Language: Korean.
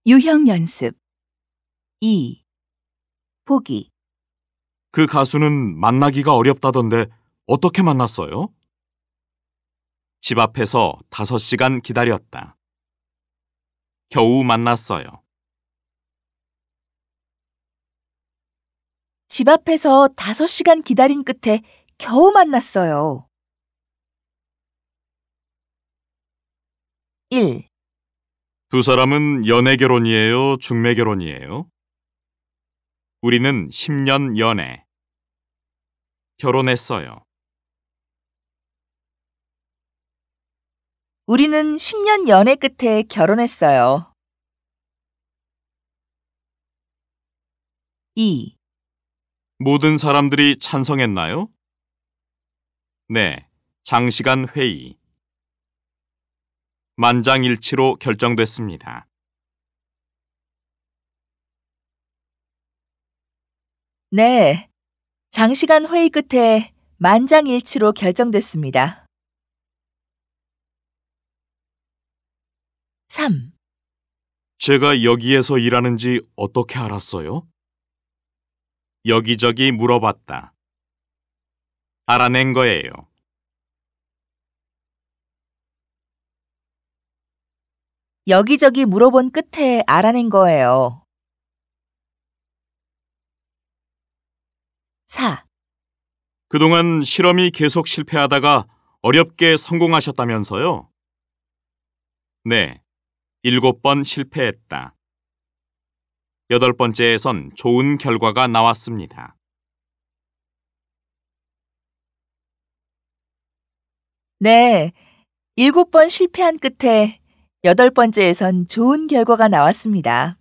유형 연습 2. 보기. 그 가수는 만나기가 어렵다던데 어떻게 만났어요? 집 앞에서 5시간 기다렸다. 겨우 만났어요. 집 앞에서 5시간 기다린 끝에 겨우 만났어요. 1. 두 사람은 연애 결혼이에요? 중매 결혼이에요? 우리는 10년 연애. 결혼했어요. 우리는 10년 연애 끝에 결혼했어요. 2. 모든 사람들이 찬성했나요? 네, 장시간 회의. 만장일치로 결정됐습니다. 네. 장시간 회의 끝에 만장일치로 결정됐습니다. 3. 제가 여기에서 일하는지 어떻게 알았어요? 여기저기 물어봤다. 알아낸 거예요. 여기저기 물어본 끝에 알아낸 거예요. 4. 그동안 실험이 계속 실패하다가 어렵게 성공하셨다면서요? 네, 7번 실패했다. 8번째에선 좋은 결과가 나왔습니다. 네. 7번 실패한 끝에 8번째에선 좋은 결과가 나왔습니다.